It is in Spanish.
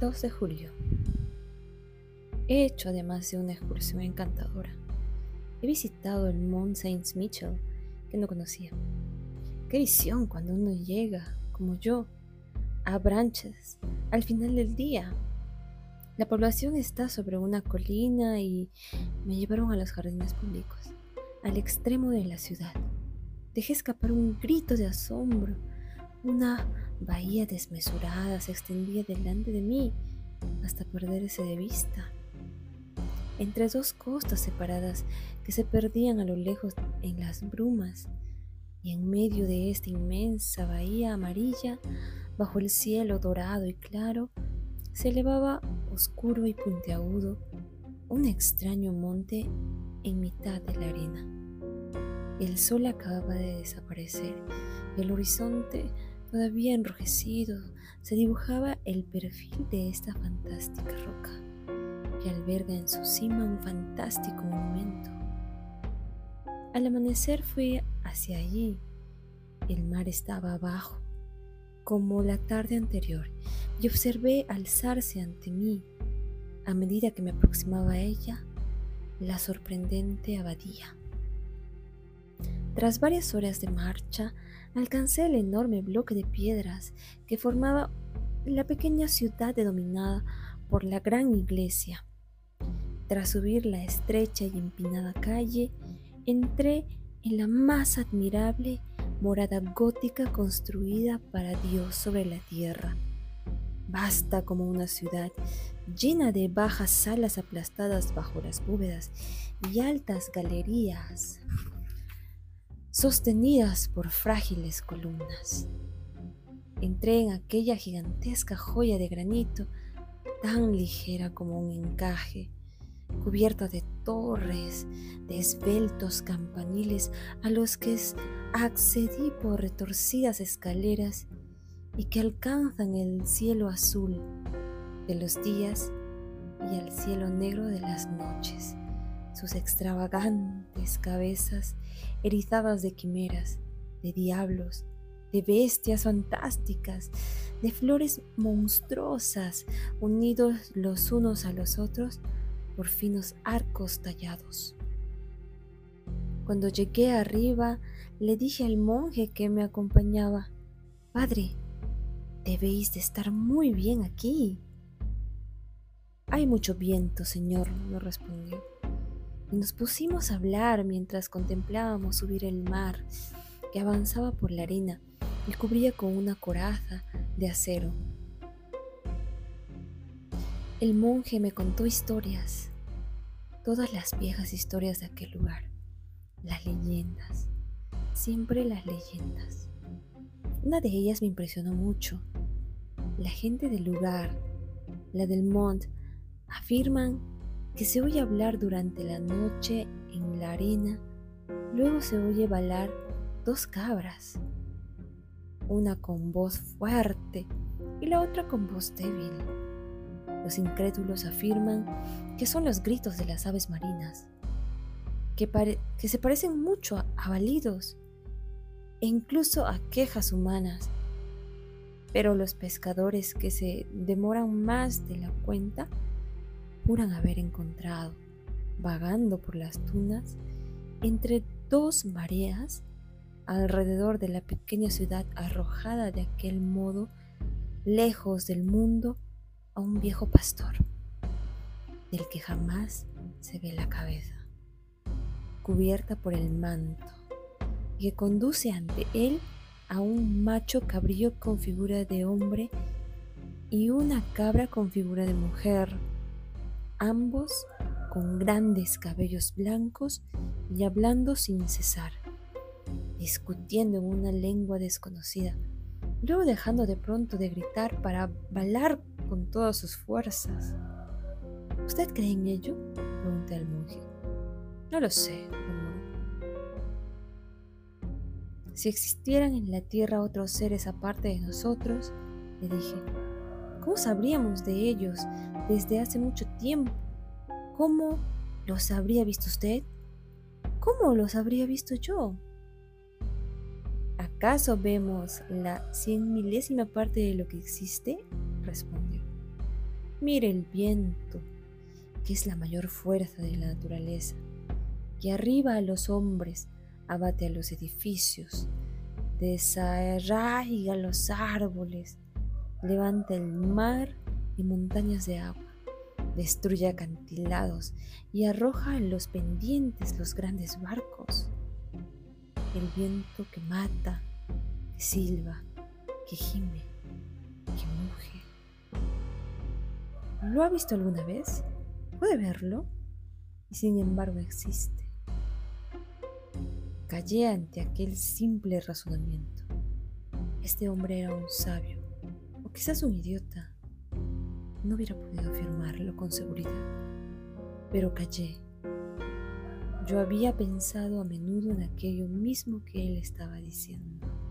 2 de julio. He hecho además de una excursión encantadora. He visitado el Mont Saint-Michel, que no conocía. Qué visión cuando uno llega, como yo, a Branches al final del día. La población está sobre una colina y me llevaron a los jardines públicos, al extremo de la ciudad. Dejé escapar un grito de asombro. Una bahía desmesurada se extendía delante de mí hasta perderse de vista. Entre dos costas separadas que se perdían a lo lejos en las brumas, y en medio de esta inmensa bahía amarilla, bajo el cielo dorado y claro, se elevaba oscuro y puntiagudo un extraño monte en mitad de la arena. El sol acababa de desaparecer y el horizonte, todavía enrojecido, se dibujaba el perfil de esta fantástica roca que alberga en su cima un fantástico monumento. Al amanecer fui hacia allí. El mar estaba abajo, como la tarde anterior, y observé alzarse ante mí, a medida que me aproximaba a ella, la sorprendente abadía. Tras varias horas de marcha, alcancé el enorme bloque de piedras que formaba la pequeña ciudad denominada por la gran iglesia. Tras subir la estrecha y empinada calle, entré en la más admirable morada gótica construida para Dios sobre la tierra. Vasta como una ciudad, llena de bajas salas aplastadas bajo las bóvedas y altas galerías sostenidas por frágiles columnas. Entré en aquella gigantesca joya de granito, tan ligera como un encaje, cubierta de torres, de esbeltos campaniles a los que accedí por retorcidas escaleras y que alcanzan el cielo azul de los días y al cielo negro de las noches. Sus extravagantes cabezas erizadas de quimeras, de diablos, de bestias fantásticas, de flores monstruosas, unidos los unos a los otros por finos arcos tallados. Cuando llegué arriba, le dije al monje que me acompañaba: «Padre, debéis de estar muy bien aquí». «Hay mucho viento, señor», me respondió, y nos pusimos a hablar mientras contemplábamos subir el mar que avanzaba por la arena y cubría con una coraza de acero. El monje me contó historias, todas las viejas historias de aquel lugar, las leyendas, siempre las leyendas. Una de ellas me impresionó mucho. La gente del lugar, la del Mont, afirman que se oye hablar durante la noche en la arena, luego se oye balar 2 cabras, una con voz fuerte y la otra con voz débil. Los incrédulos afirman que son los gritos de las aves marinas, que se parecen mucho a balidos e incluso a quejas humanas. Pero los pescadores, que se demoran más de la cuenta, juran haber encontrado, vagando por las dunas, entre 2 mareas, alrededor de la pequeña ciudad arrojada de aquel modo, lejos del mundo, a un viejo pastor, del que jamás se ve la cabeza, cubierta por el manto, y que conduce ante él a un macho cabrío con figura de hombre y una cabra con figura de mujer, ambos con grandes cabellos blancos y hablando sin cesar, discutiendo en una lengua desconocida, luego dejando de pronto de gritar para balar con todas sus fuerzas. ¿Usted cree en ello?, pregunté al monje. No lo sé, murmuró. Si existieran en la tierra otros seres aparte de nosotros, le dije, ¿cómo sabríamos de ellos desde hace mucho tiempo? ¿Cómo los habría visto usted? ¿Cómo los habría visto yo? ¿Acaso vemos la 100.000ª parte de lo que existe?, respondió. Mire el viento, que es la mayor fuerza de la naturaleza, que arriba a los hombres, abate a los edificios, desarraiga los árboles, levanta el mar y montañas de agua, destruye acantilados y arroja en los pendientes los grandes barcos. El viento que mata, que silba, que gime, que muge. ¿Lo ha visto alguna vez? ¿Puede verlo? Y sin embargo existe. Callé ante aquel simple razonamiento. Este hombre era un sabio, o quizás un idiota. No hubiera podido afirmarlo con seguridad, pero callé. Yo había pensado a menudo en aquello mismo que él estaba diciendo.